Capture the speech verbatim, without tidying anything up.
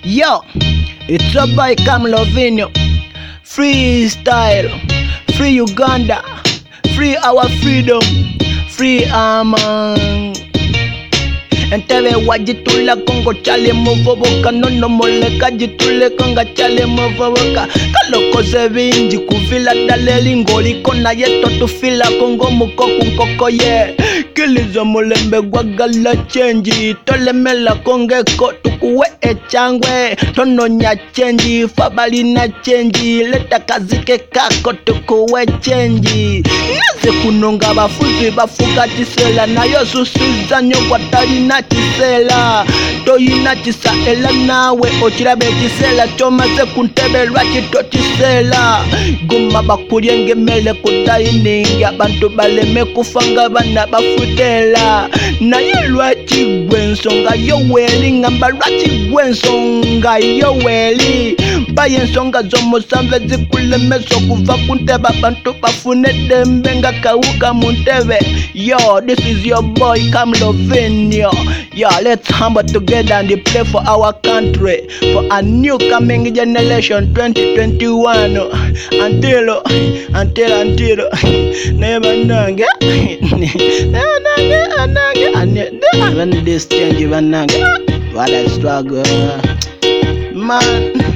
Yo, it's your boy Cam Lovinho. Freestyle, free Uganda, free our freedom, free Amman. Entebe wajitula kongo chale muvoboka nono moleka jitule konga chale muvoboka kaloko sevinji kuvila daleli ngoli kona yeto tufila kongo mukoku nkoko ye kilizo mulembe gwagala chenji tolemela kongeko tukuwe echangwe tono nya chenji fabali na chenji leta kazike kako tukuwe chenji naze kunonga bafuzi bafuka tisela nayo susuzanyo watali na tisela toyina tisa ela nawe ochirabe tisela chomaze kuntebelwa chito tisela guma bakuryenge mele kutayininga abantu baleme kufanga bana bafutela naye lwati gwensonga yoweli ngamba lwati gwensonga yoweli bayensonga zomusamve zikulemeso kuva kunteba abantu bafune dembe nga kawuka muntebe. Yo, this is your boy Cam Lovinho. Yo, let's humble together and play for our country, for a new coming generation twenty twenty-one. Until, until, until, never nange, never nange, nange, and when this change, even nange, what I struggle, man.